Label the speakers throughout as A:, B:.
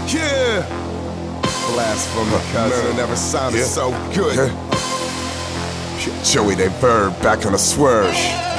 A: Yeah. Blast from the cousin. Man, it never sounded so good. Joey they Verb back on the swerve.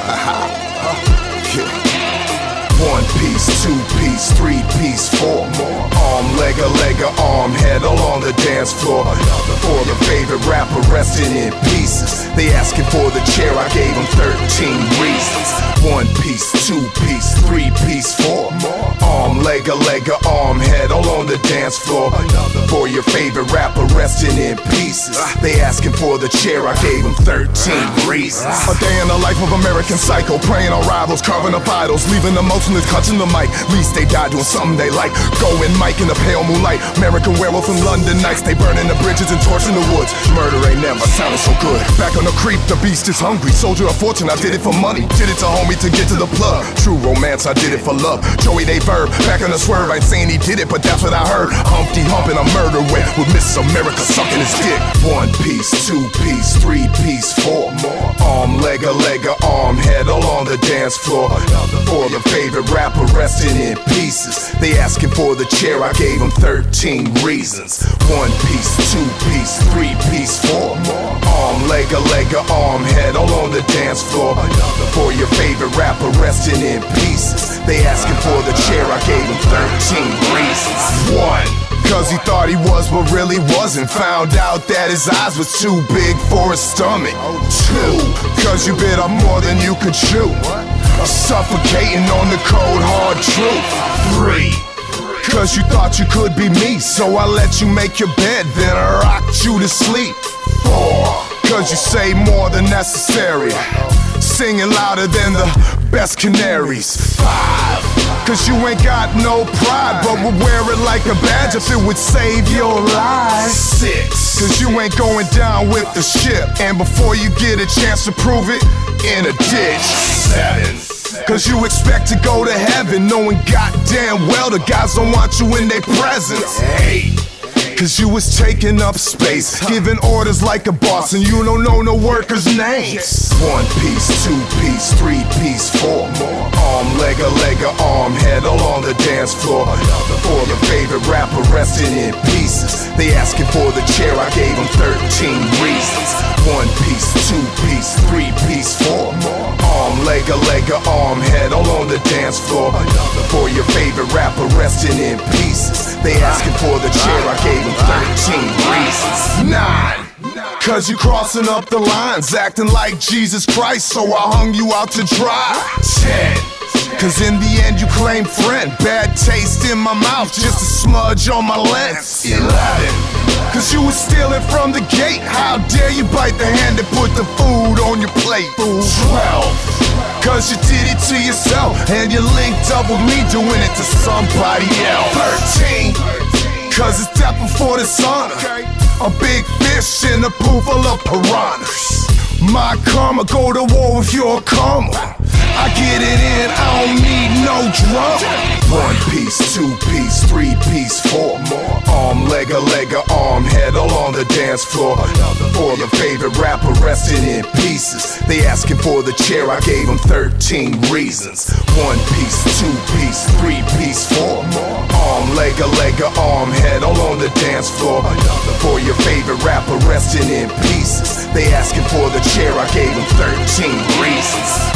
A: One piece, two piece, three piece, four more. Arm, legger, arm, head along the dance floor. For the favorite rapper resting in pieces. They asking for the chair, I gave them 13 reasons. One piece, two piece, three piece, four more. Arm, legger, arm, head along the dance floor. For your favorite rapper resting in pieces. They asking for the chair, I gave them 13 reasons. A day in the life of American Psycho, preying on rivals, carving up idols, leaving the motionless, clutching the mic. Least they die doing something they like. Going Mike in the pale moonlight. American Werewolf in London nights. They burning the bridges and torching the woods. Murder ain't never sounded so good. Back on the creep, the beast is hungry. Soldier of fortune, I did it for money. Did it to homie to get to the plug. True romance, I did it for love. Joey they Verb, back on the swerve. I ain't saying he did it, but that's what I heard. Humpty humping a murder wet with Miss America sucking his dick. One piece, two piece, three piece, four more. Arm, legger, arm, head along the dance floor. For the favorite rapper resting in pieces. They asking for the chair, I gave them 13 reasons. One piece, two piece, three piece, four more. Arm, legger, arm, head along the dance floor. For your favorite rapper resting in pieces. They asking for the chair, I gave them 13 reasons. One, cause he thought he was but really wasn't. Found out that his eyes was too big for his stomach. Two, cause you bit off more than you could chew, suffocating on the cold hard truth. Three, cause you thought you could be me, so I let you make your bed, then I rocked you to sleep. Four, cause you say more than necessary, singing louder than the best canaries. Five, cause you ain't got no pride, but would wear it like a badge if it would save your life. Six, cause you ain't going down with the ship, and before you get a chance to prove it, in a ditch. Seven, cause you expect to go to heaven, knowing goddamn well the guys don't want you in their presence. Eight, cause you was taking up space, giving orders like a boss, and you don't know no workers' names. One piece, two piece, three piece, four more. Arm, legger, arm, head along the dance floor. For the favorite rapper resting in pieces. They asking for the chair, I gave them 13 reasons. One piece, two piece, three piece, four more. Arm, legger, arm, head along the dance floor. For your favorite rapper resting in pieces. They asking for the chair, I gave them 13 reasons. Nine, cause you crossing up the lines, acting like Jesus Christ, so I hung you out to dry. 10, cause in the end you claim friend. Bad taste in my mouth, just a smudge on my lens. 11, cause you was stealing from the gate. How dare you bite the hand that put the food on your plate. 12, cause you did it to yourself, and you linked up with me doing it to somebody else. 13, cause it's death before dishonor. A big fish in a pool full of piranhas. My karma, go to war with your karma. I get it in, I don't need no drama. One piece, two piece, three piece, four more. Arm, legger, arm, head along the dance floor. For the favorite rapper resting in pieces. They asking for the chair, I gave them 13 reasons. One piece, two piece, three piece, four more. Arm, legger, arm, head along the dance floor. For your favorite rapper resting in pieces. They asking for the chair, I gave them 13 reasons.